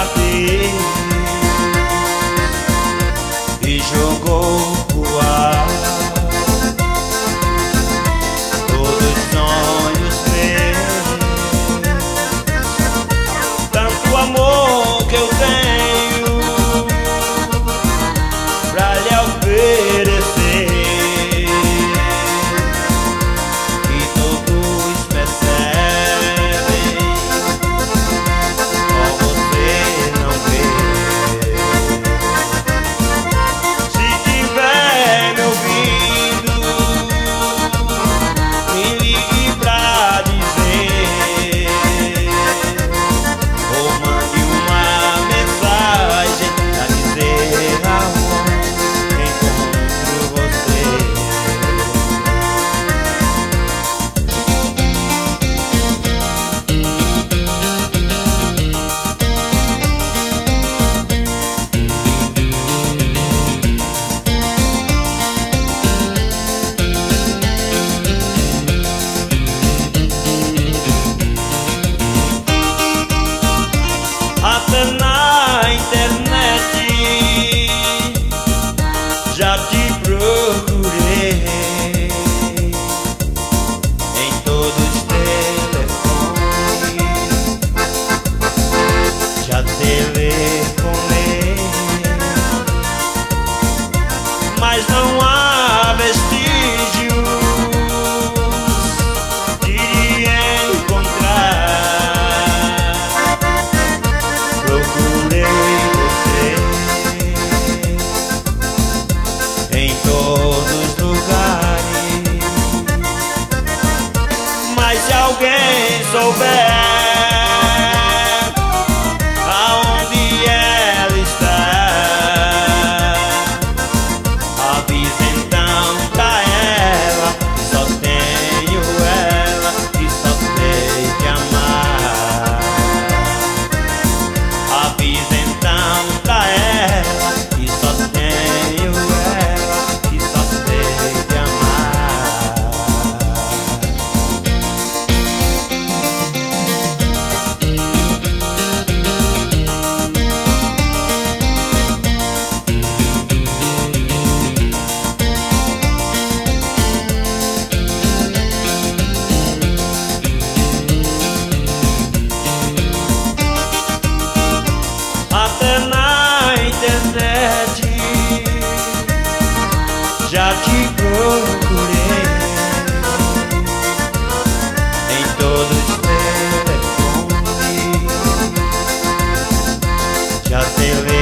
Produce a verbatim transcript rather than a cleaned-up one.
Deus e jogou pro ar todos os sonhos meus. Tanto amor que eu tenho pra lhe oferecer, e todos percebem, só você não vê. Se tiver me ouvindo, me ligue pra dizer, ou mande uma mensagem pra dizer aonde encontro você. Até na internet já te procurei, em todos os telefones já telefonei, mas não há vestígios de lhe encontrar. Procurei você em todos os lugares, mas se alguém souber aonde ela está, avisa então pra ela que só tenho ela, que só sei te amar. Avisa então pra ela que só tenho ela, que só sei te amar. Até na internet já te procurei, em todos os telefones já telefonei,